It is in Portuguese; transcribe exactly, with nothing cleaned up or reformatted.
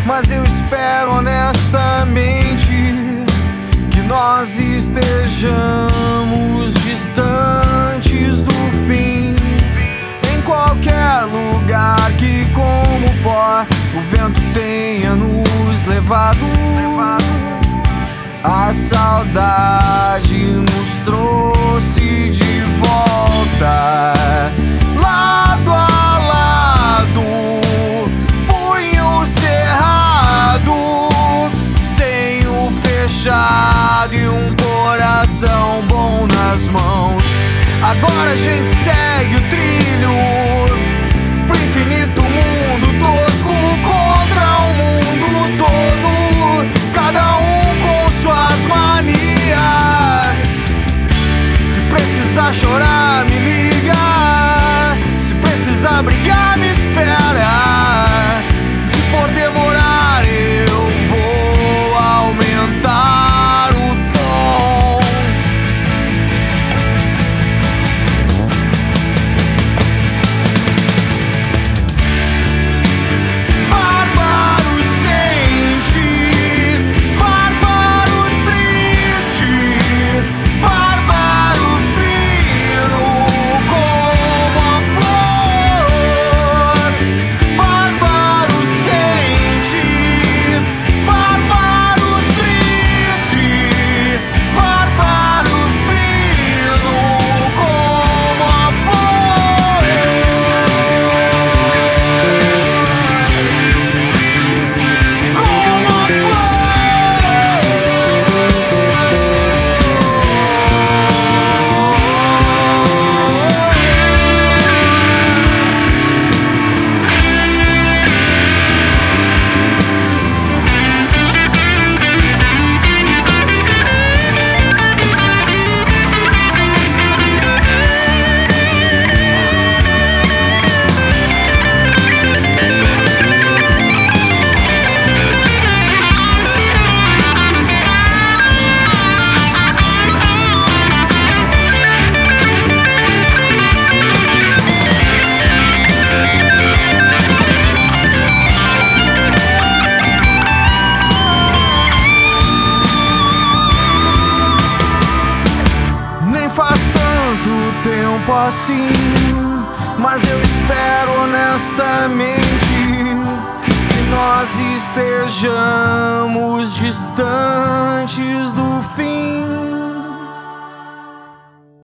mas eu espero honestamente que nós estejamos distantes do fim. Em qualquer lugar que, como pó, o vento tenha nos levado, a saudade nos trouxe de volta. Lado a lado, punho cerrado, senho fechado e um coração bom nas mãos. Agora a gente segue o trilho pro infinito mundo tosco, contra o mundo todo, cada um com suas manias. Se precisar chorar, me liga. Se precisar brigar, me espera. Se for demorar, eu vou aumentar o tom. Bárbaro sente, bárbaro triste, bárbaro fino como a flor. Bárbaro sente, bárbaro triste, bárbaro fino como a flor. Como a nem faz tanto tempo assim, mas eu espero honestamente que nós estejamos distantes do fim.